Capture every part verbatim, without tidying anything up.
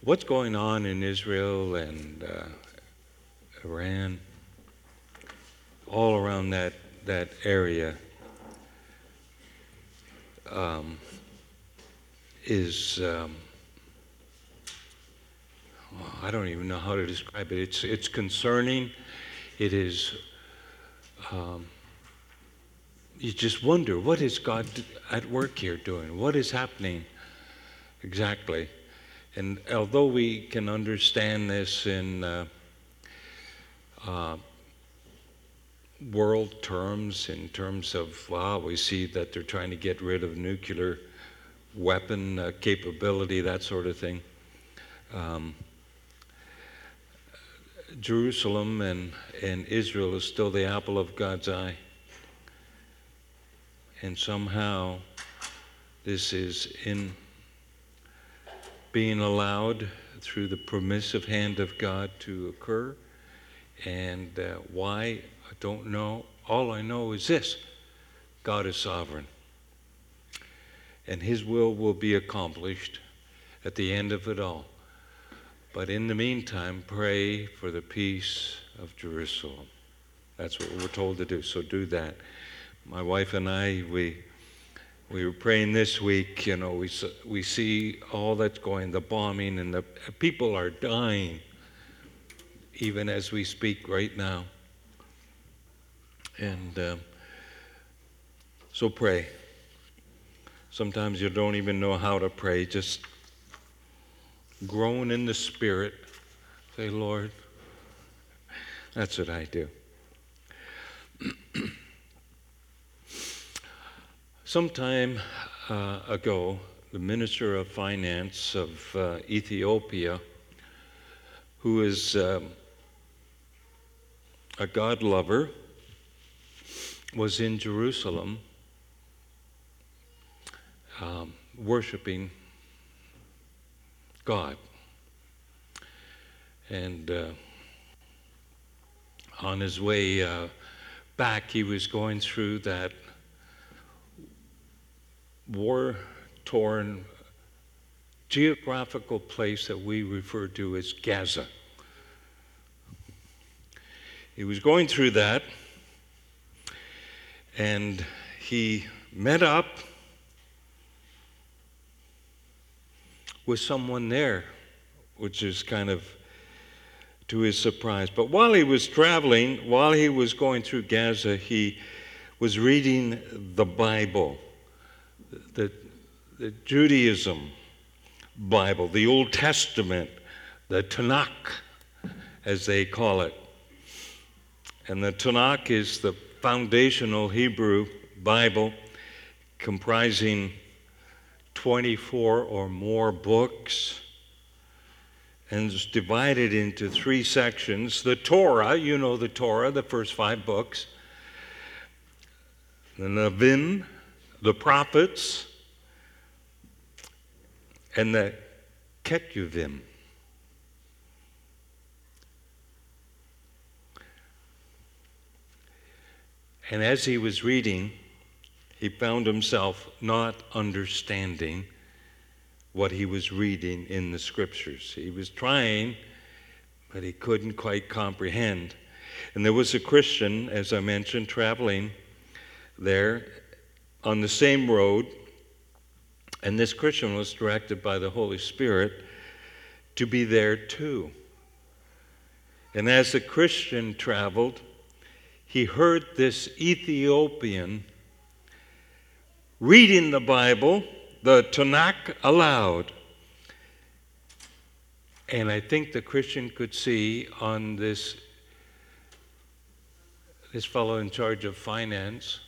what's going on in Israel and uh, Iran, all around that, that area, um, is, um, well, I don't even know how to describe it. It's, it's concerning. It is, um, you just wonder, what is God at work here doing? What is happening exactly? And although we can understand this in uh, uh, world terms, in terms of, wow, we see that they're trying to get rid of nuclear weapon uh, capability, that sort of thing. Um, Jerusalem and, and Israel is still the apple of God's eye. And somehow this is in being allowed through the permissive hand of God to occur. And uh, why, I don't know. All I know is this: God is sovereign. And His will will be accomplished at the end of it all. But in the meantime, pray for the peace of Jerusalem. That's what we're told to do, so do that. My wife and I, we we were praying this week, you know, we, we see all that's going, the bombing, and the people are dying, even as we speak right now. And um, so pray. Sometimes you don't even know how to pray. Just groan in the Spirit. Say, Lord, that's what I do. Some time uh, ago, the Minister of Finance of uh, Ethiopia, who is um, a God lover, was in Jerusalem um, worshiping God. And uh, on his way uh, back, he was going through that war-torn geographical place that we refer to as Gaza. He was going through that, and he met up with someone there, which is kind of to his surprise. But while he was traveling, while he was going through Gaza, he was reading the Bible, the, the Judaism Bible, the Old Testament, the Tanakh, as they call it. And the Tanakh is the foundational Hebrew Bible comprising twenty-four or more books, and it's divided into three sections. The Torah, you know the Torah, the first five books. The Nevi'im, the prophets, and the Ketuvim. And as he was reading, he found himself not understanding what he was reading in the scriptures. He was trying, but he couldn't quite comprehend. And there was a Christian, as I mentioned, traveling there on the same road, and this Christian was directed by the Holy Spirit to be there too. And as the Christian traveled, he heard this Ethiopian reading the Bible, the Tanakh, aloud. And I think the Christian could see on this, this fellow in charge of finance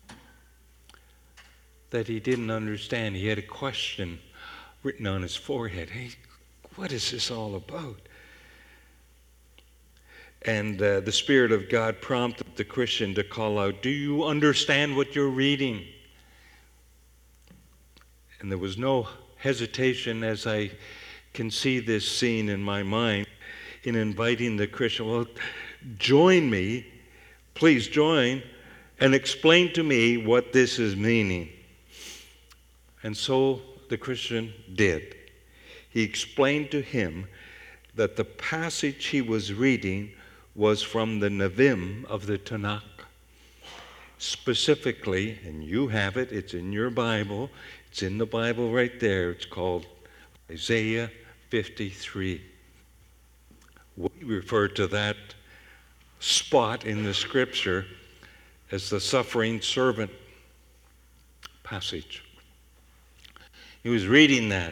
that he didn't understand. He had a question written on his forehead. Hey, what is this all about? And uh, the Spirit of God prompted the Christian to call out, "Do you understand what you're reading?" And there was no hesitation, as I can see this scene in my mind, in inviting the Christian, well, join me, please join, and explain to me what this is meaning. And so the Christian did. He he explained to him that the passage he was reading was from the Nevi'im of the Tanakh. Specifically, and you have it, it's in your Bible, it's in the Bible right there, it's called Isaiah fifty-three. We refer to that spot in the scripture as the suffering servant passage. He was reading that.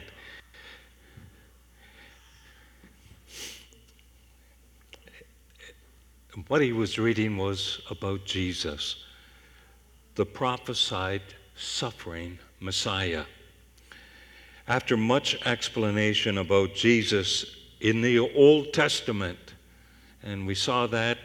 What he was reading was about Jesus, the prophesied suffering Messiah. After much explanation about Jesus in the Old Testament, and we saw that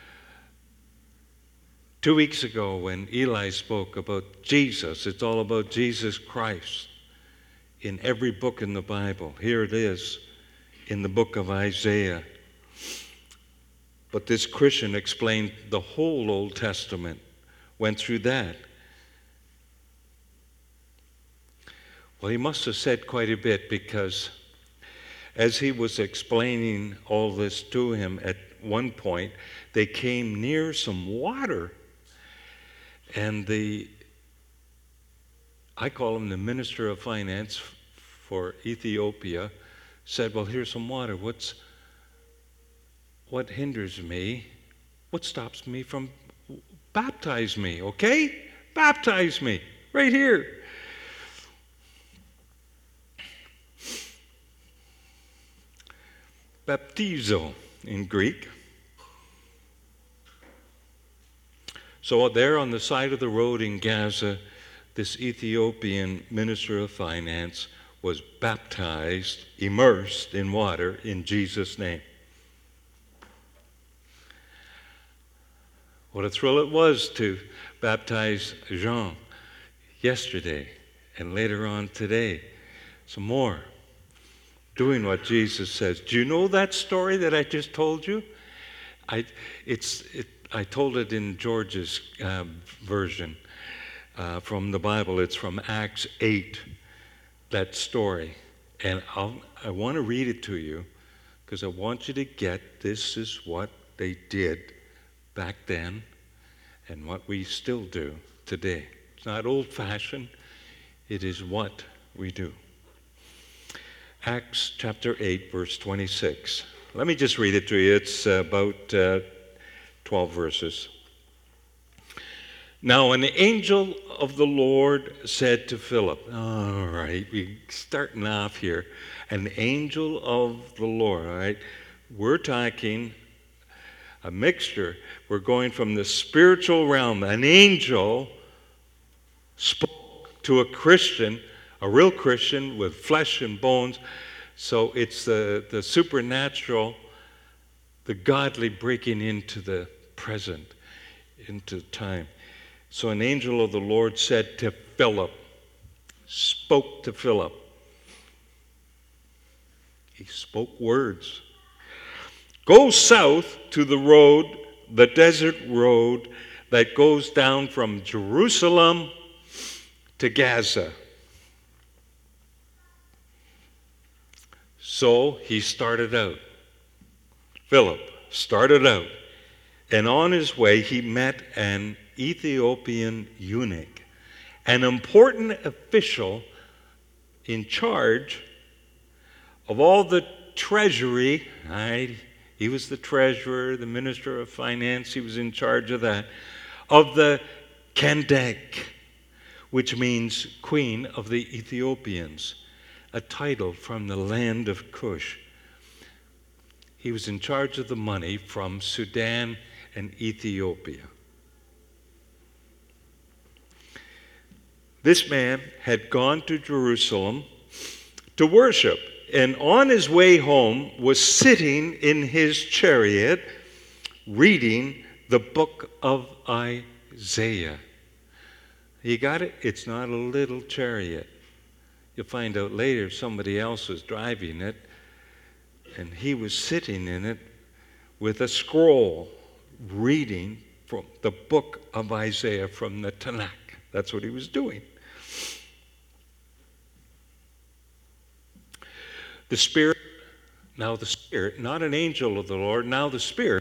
two weeks ago when Eli spoke about Jesus. It's all about Jesus Christ in every book in the Bible. Here it is in the book of Isaiah. But this Christian explained the whole Old Testament, went through that. Well, he must have said quite a bit, because as he was explaining all this to him, at one point they came near some water, and the I call him the Minister of Finance for Ethiopia said, well, here's some water. What's what hinders me? What stops me from baptize me, okay? Baptize me right here. Baptizo in Greek. So there on the side of the road in Gaza, this Ethiopian minister of finance was baptized, immersed in water in Jesus' name. What a thrill it was to baptize Jean yesterday and later on today. Some more. Doing what Jesus says. Do you know that story that I just told you? I, it's, it, I told it in George's uh, version uh, from the Bible. It's from Acts eight, that story. And I'll, I want to read it to you because I want you to get this is what they did back then and what we still do today. It's not old-fashioned. It is what we do. Acts chapter eight, verse twenty-six. Let me just read it to you. It's uh, about uh, twelve verses. Now an angel of the Lord said to Philip, all right, we're starting off here. An angel of the Lord, all right? We're talking a mixture. We're going from the spiritual realm. An angel spoke to a Christian, a real Christian with flesh and bones. So it's the, the supernatural, the godly breaking into the present, into time. So an angel of the Lord said to Philip, spoke to Philip. He spoke words. Go south to the road, the desert road that goes down from Jerusalem to Gaza. So he started out. Philip started out. And on his way, he met an Ethiopian eunuch, an important official in charge of all the treasury. Right? He was the treasurer, the minister of finance. He was in charge of that. Of the Kandake, which means queen of the Ethiopians, a title from the land of Cush. He was in charge of the money from Sudan and Ethiopia. This man had gone to Jerusalem to worship, and on his way home was sitting in his chariot reading the book of Isaiah. You got it? It's not a little chariot. You'll find out later somebody else was driving it, and he was sitting in it with a scroll reading from the book of Isaiah from the Tanakh. That's what he was doing. The Spirit, now the Spirit, not an angel of the Lord, now the Spirit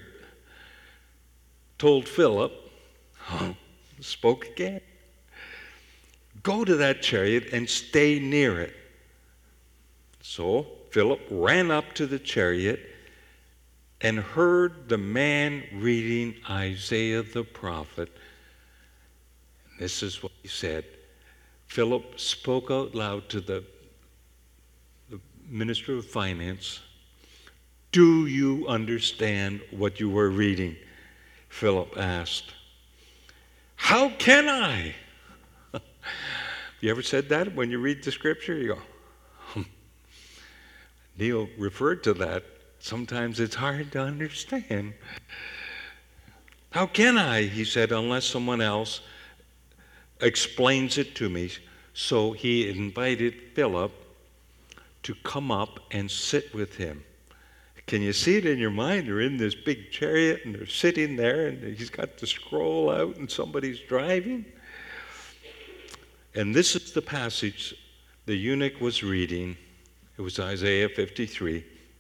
told Philip, oh, spoke again, go to that chariot and stay near it. So Philip ran up to the chariot and heard the man reading Isaiah the prophet. And this is what he said. Philip spoke out loud to the, the minister of finance. Do you understand what you were reading? Philip asked. How can I? You ever said that when you read the scripture? You go, hmm. Neil referred to that. Sometimes it's hard to understand. How can I, he said, unless someone else explains it to me? So he invited Philip to come up and sit with him. Can you see it in your mind? They're in this big chariot and they're sitting there and he's got the scroll out and somebody's driving. And this is the passage the eunuch was reading. It was Isaiah fifty-three.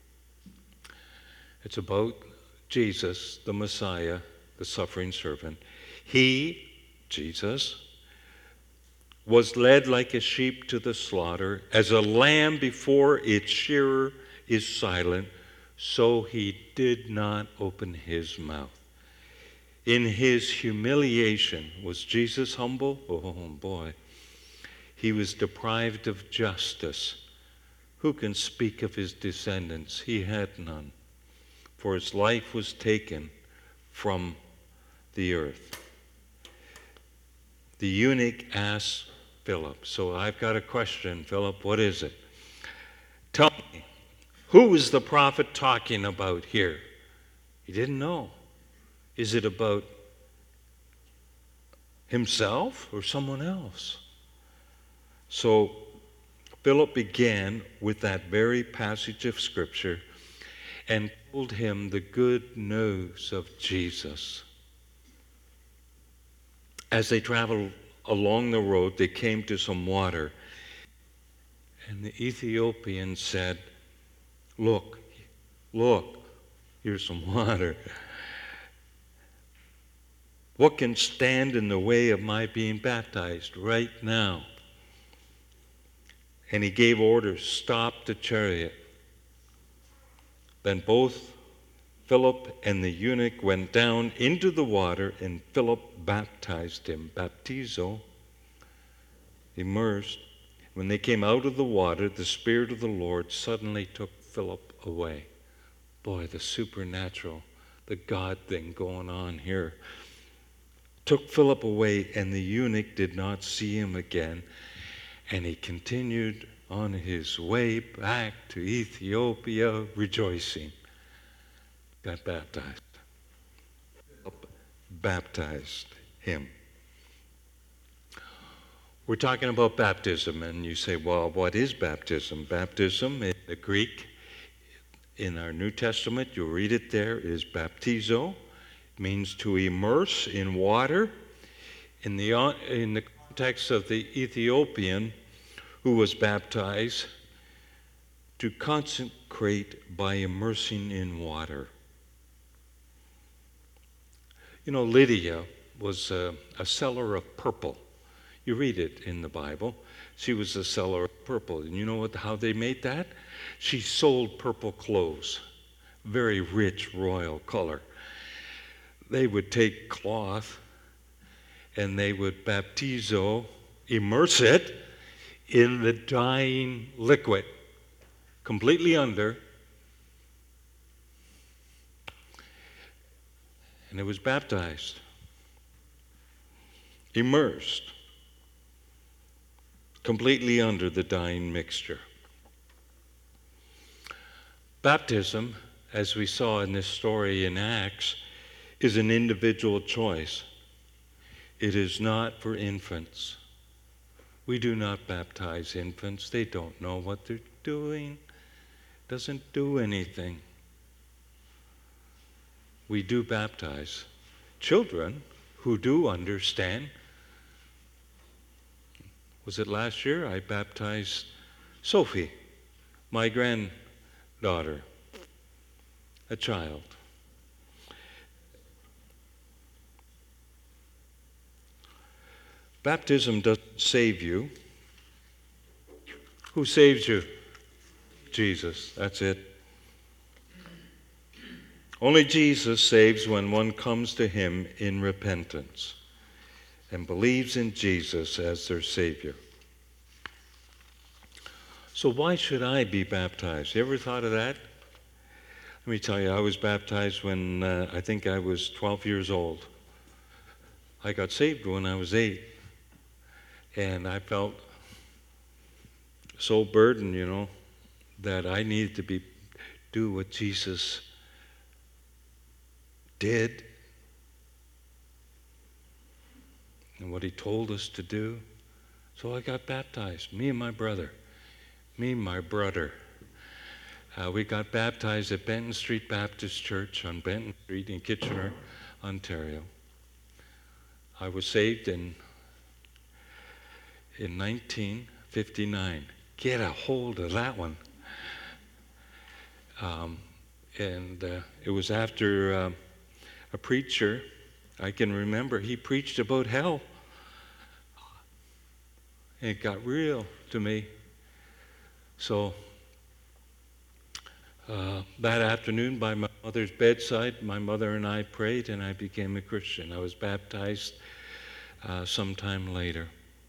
It's about Jesus, the Messiah, the suffering servant. He, Jesus, was led like a sheep to the slaughter. As a lamb before its shearer is silent, so he did not open his mouth. In his humiliation, was Jesus humble? Oh boy. He was deprived of justice. Who can speak of his descendants? He had none. For his life was taken from the earth. The eunuch asked Philip, so I've got a question, Philip, what is it? Tell me, who is the prophet talking about here? He didn't know. Is it about himself or someone else? So Philip began with that very passage of Scripture and told him the good news of Jesus. As they traveled along the road, they came to some water. And the Ethiopian said, look, look, here's some water. What can stand in the way of my being baptized right now? And he gave orders, stop the chariot. Then both Philip and the eunuch went down into the water, and Philip baptized him. Baptizo, immersed. When they came out of the water, the Spirit of the Lord suddenly took Philip away. Boy, the supernatural, the God thing going on here. Took Philip away, and the eunuch did not see him again. And he continued on his way back to Ethiopia rejoicing. Got baptized. Philip baptized him. We're talking about baptism, and you say, well, what is baptism? Baptism in the Greek, in our New Testament, you'll read it there, is baptizo. It means to immerse in water. In the, in the context of the Ethiopian who was baptized, to consecrate by immersing in water. You know, Lydia was a, a seller of purple. You read it in the Bible. She was a seller of purple. And you know what, how they made that? She sold purple clothes, very rich royal color. They would take cloth and they would baptizo, immerse it in the dyeing liquid, completely under, and it was baptized, immersed, completely under the dyeing mixture. Baptism, as we saw in this story in Acts, is an individual choice. It is not for infants. We do not baptize infants. They don't know what they're doing. Doesn't do anything. We do baptize children who do understand. Was it last year? I baptized Sophie, my granddaughter, a child. Baptism doesn't save you. Who saves you? Jesus. That's it. Only Jesus saves when one comes to him in repentance and believes in Jesus as their Savior. So why should I be baptized? You ever thought of that? Let me tell you, I was baptized when uh, I think I was twelve years old. I got saved when I was eight. And I felt so burdened, you know, that I needed to be do what Jesus did and what he told us to do. So I got baptized, me and my brother. Me and my brother. Uh, we got baptized at Benton Street Baptist Church on Benton Street in Kitchener, Ontario. I was saved in in nineteen fifty-nine. Get a hold of that one. Um, and uh, it was after uh, a preacher, I can remember, he preached about hell. And it got real to me. So uh, that afternoon by my mother's bedside, my mother and I prayed and I became a Christian. I was baptized uh, sometime later.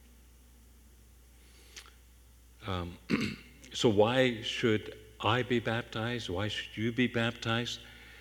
Um, so why should I be baptized? Why should you be baptized?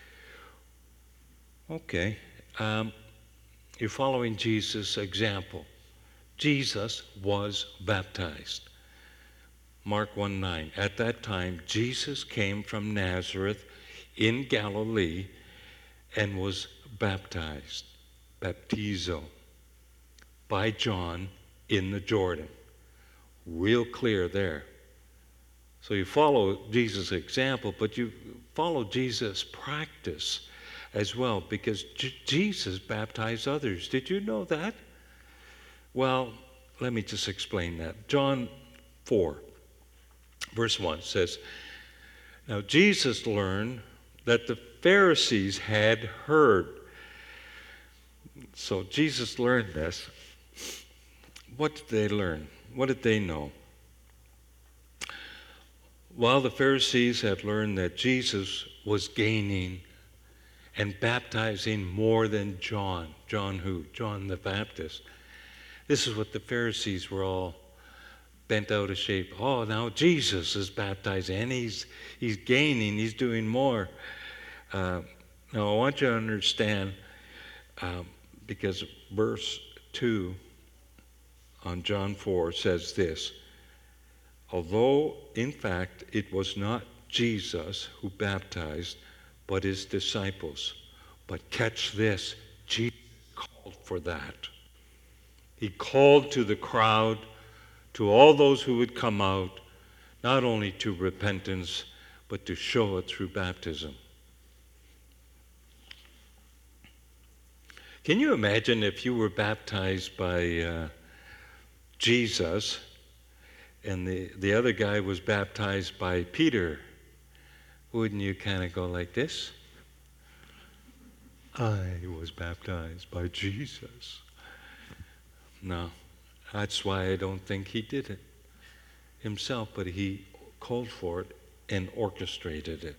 Okay. Um, you're following Jesus' example. Jesus was baptized. Mark one nine. At that time, Jesus came from Nazareth in Galilee and was baptized, baptizo, by John in the Jordan. Real clear there. So you follow Jesus' example, but you follow Jesus' practice as well, because J- Jesus baptized others. Did you know that? Well, let me just explain that. John four, verse one says, now Jesus learned that the Pharisees had heard. So Jesus learned this. What did they learn? What did they know? While the Pharisees had learned that Jesus was gaining and baptizing more than John. John who? John the Baptist. This is what the Pharisees were all bent out of shape. Oh, now Jesus is baptizing and he's, he's gaining, he's doing more. Uh, now I want you to understand, um, because verse two on John four says this, although in fact it was not Jesus who baptized, but his disciples. But catch this, Jesus called for that. He called to the crowd, to all those who would come out, not only to repentance, but to show it through baptism. Can you imagine if you were baptized by uh, Jesus and the, the other guy was baptized by Peter? Wouldn't you kind of go like this? I was baptized by Jesus. No, that's why I don't think he did it himself, but he called for it and orchestrated it.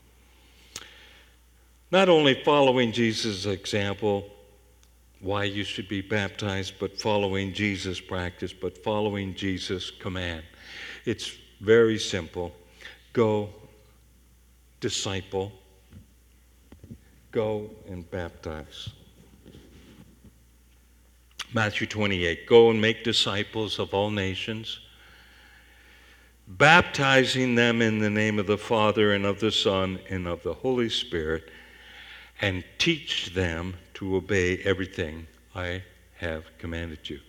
Not only following Jesus' example, why you should be baptized, but following Jesus' practice, but following Jesus' command. It's very simple. Go, disciple, go and baptize. Matthew twenty-eight, go and make disciples of all nations, baptizing them in the name of the Father and of the Son and of the Holy Spirit, and teach them to obey everything I have commanded you.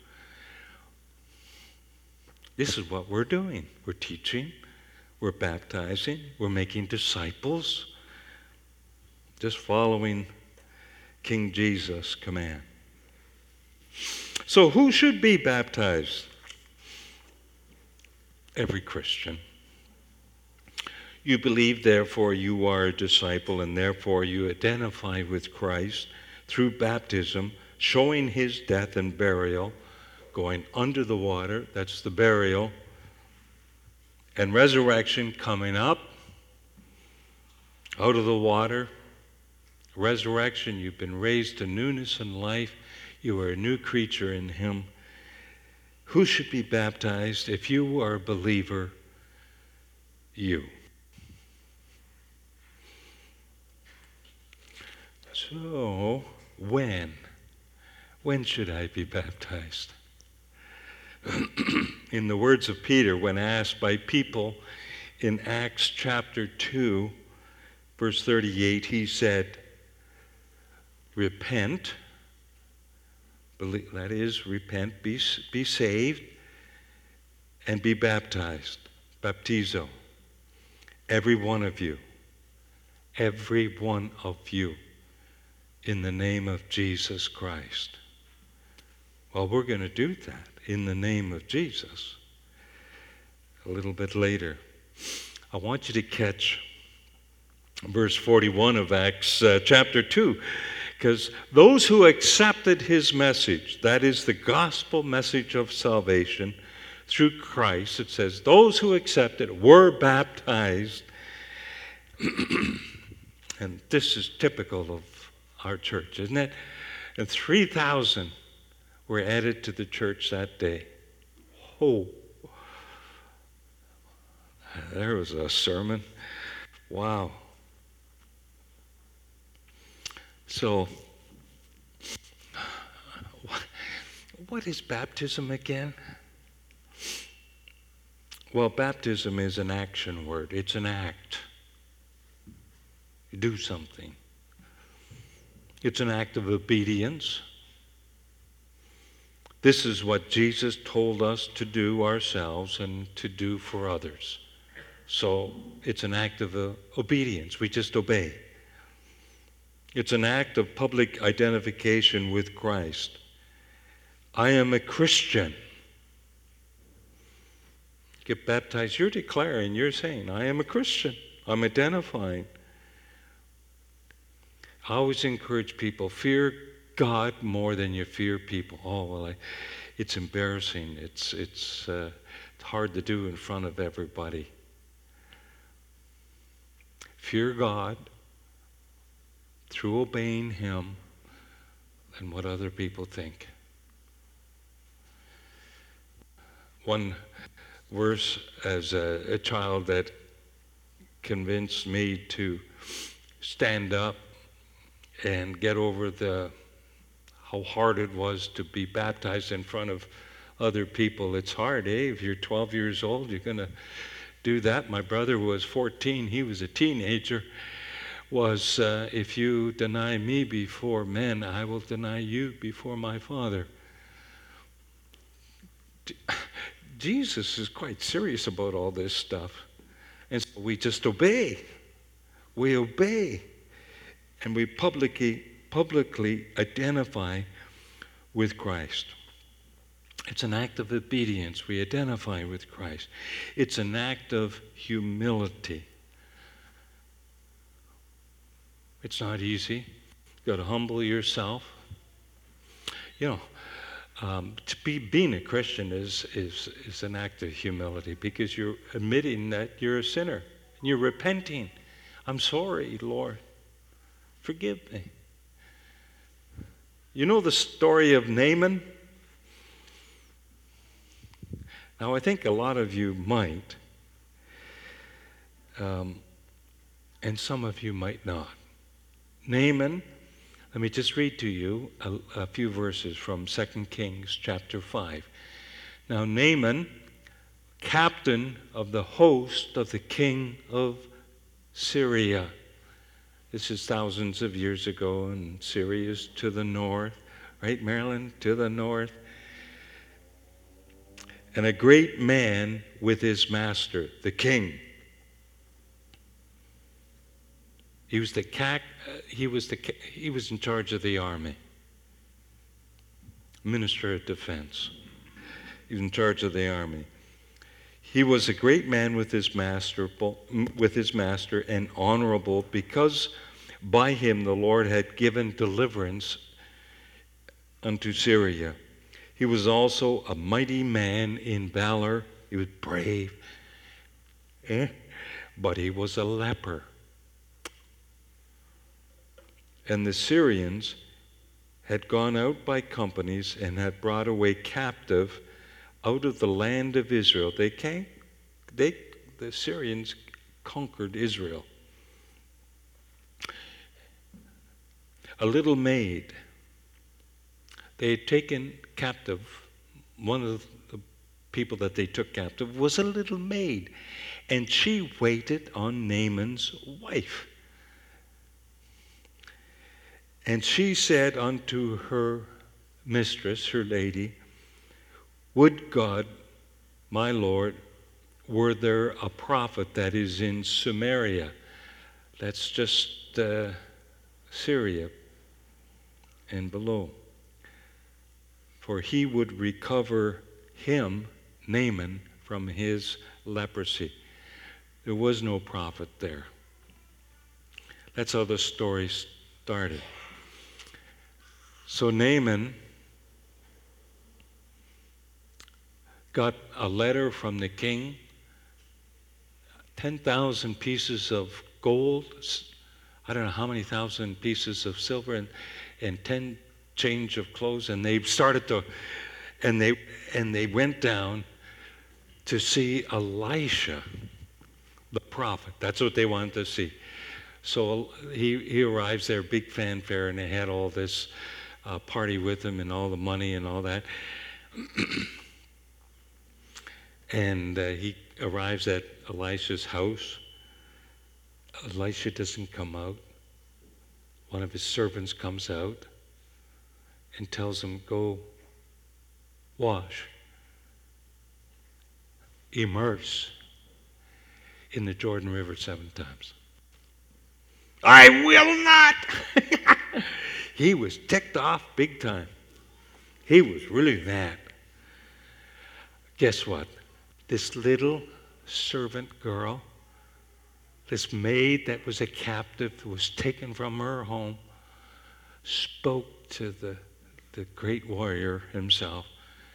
This is what we're doing. We're teaching, we're baptizing, we're making disciples, just following King Jesus' command. So who should be baptized? Every Christian. You believe, therefore you are a disciple, and therefore you identify with Christ through baptism, showing his death and burial, going under the water, that's the burial, and resurrection, coming up out of the water. Resurrection, you've been raised to newness and life. You are a new creature in him. Who should be baptized? If you are a believer, you. So, when? When should I be baptized? In the words of Peter, when asked by people in Acts chapter two, verse thirty-eight, he said, repent, believe, that is, repent, be, be saved, and be baptized, baptizo, every one of you, every one of you, in the name of Jesus Christ. Well, we're going to do that in the name of Jesus a little bit later. I want you to catch verse forty-one of Acts uh, chapter two, because those who accepted his message, that is the gospel message of salvation through Christ, it says, those who accepted were baptized. And this is typical of our church, isn't it? And three thousand were added to the church that day. Oh, there was a sermon. Wow. So, what is baptism again? Well, baptism is an action word. It's an act. You do something. It's an act of obedience. This is what Jesus told us to do ourselves and to do for others. So it's an act of uh, obedience. We just obey. It's an act of public identification with Christ. I am a Christian. Get baptized, you're declaring, you're saying, I am a Christian. I'm identifying. I always encourage people, fear God more than you fear people. Oh, well, I, it's embarrassing. It's, it's, uh, it's hard to do in front of everybody. Fear God through obeying him and what other people think. One verse as a, a child that convinced me to stand up and get over the how hard it was to be baptized in front of other people. It's hard, eh? If you're twelve years old, you're going to do that. My brother was fourteen. He was a teenager. Was, uh, if you deny me before men, I will deny you before my Father. Jesus is quite serious about all this stuff. And so we just obey. We obey. And we publicly, publicly identify with Christ. It's an act of obedience. We identify with Christ. It's an act of humility. It's not easy. You've got to humble yourself. You know, um, to be being a Christian is, is, is an act of humility because you're admitting that you're a sinner. And you're repenting. I'm sorry, Lord. Forgive me. You know the story of Naaman? Now, I think a lot of you might, um, and some of you might not. Naaman, let me just read to you a, a few verses from Second Kings chapter five. Now, Naaman, captain of the host of the king of Syria. This is thousands of years ago, and Syria's to the north, right, Maryland? To the north. And a great man with his master, the king. He was the cac, uh, he was the he was in charge of the army. Minister of Defense. He was in charge of the army. He was a great man with his master, with his master, and honorable, because by him the Lord had given deliverance unto Syria. He was also a mighty man in valor. He was brave. Eh? But he was a leper. And the Syrians had gone out by companies and had brought away captive out of the land of Israel. They came, they, the Syrians conquered Israel. A little maid. They had taken captive, one of the people that they took captive was a little maid, and she waited on Naaman's wife. And she said unto her mistress, her lady, would God, my Lord, were there a prophet that is in Samaria? That's just uh, Syria and below. For he would recover him, Naaman, from his leprosy. There was no prophet there. That's how the story started. So Naaman got a letter from the king, ten thousand pieces of gold, I don't know how many thousand pieces of silver, and, and ten change of clothes, and they started to, and they and they went down to see Elisha, the prophet. That's what they wanted to see. So he, he arrives there, big fanfare, and they had all this uh, party with him and all the money and all that. And uh, he arrives at Elisha's house. Elisha doesn't come out. One of his servants comes out and tells him, go wash, immerse in the Jordan River seven times. I will not. He was ticked off big time. He was really mad. Guess what? This little servant girl, this maid that was a captive, was taken from her home, spoke to the, the great warrior himself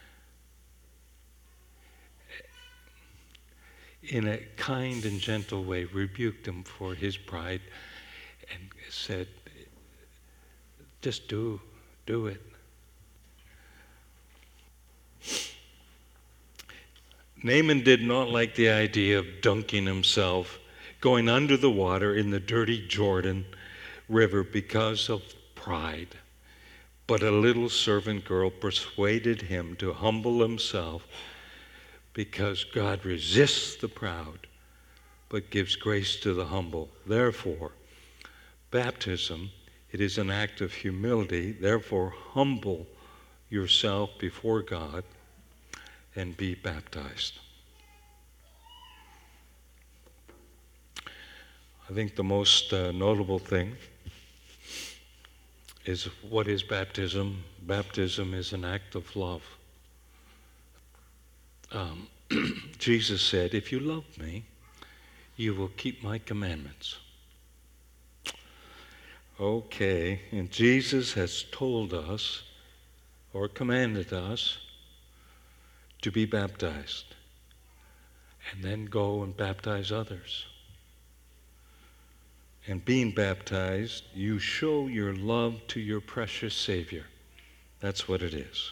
in a kind and gentle way, rebuked him for his pride, and said, just do, do it. Naaman did not like the idea of dunking himself, going under the water in the dirty Jordan River because of pride. But a little servant girl persuaded him to humble himself, because God resists the proud but gives grace to the humble. Therefore, baptism, it is an act of humility. Therefore, humble yourself before God and be baptized. I think the most uh, notable thing is, what is baptism? Baptism is an act of love. Um, Jesus said, if you love me, you will keep my commandments. Okay, and Jesus has told us, or commanded us, to be baptized, and then go and baptize others. And being baptized, you show your love to your precious Savior. That's what it is.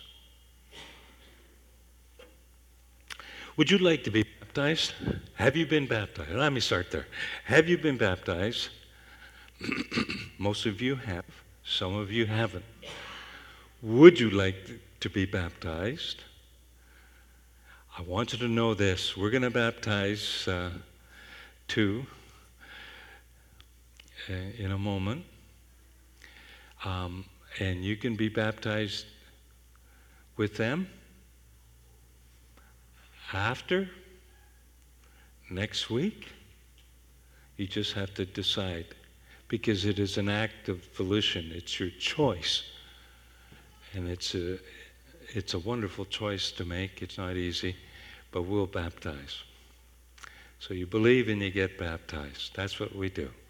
Would you like to be baptized? Have you been baptized? Let me start there. Have you been baptized? Most of you have. Some of you haven't. Would you like to be baptized? I want you to know this. We're going to baptize uh, two uh, in a moment. Um, and you can be baptized with them after, next week. You just have to decide, because it is an act of volition. It's your choice. And it's a, it's a wonderful choice to make. It's not easy, but we'll baptize. So you believe and you get baptized. That's what we do.